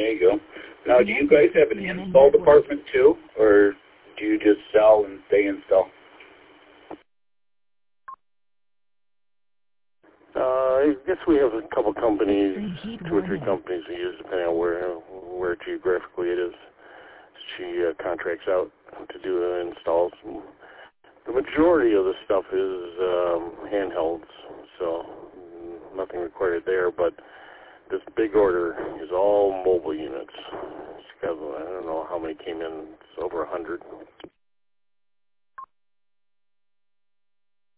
There you go. Now, do you guys have an install department too, or do you just sell and they install? I guess we have a couple companies, 2 or 3 companies we use, depending on where geographically it is. She contracts out to do the installs. The majority of the stuff is handhelds, so nothing required there, but this big order is all mobile units. It's got, I don't know how many came in. It's over 100.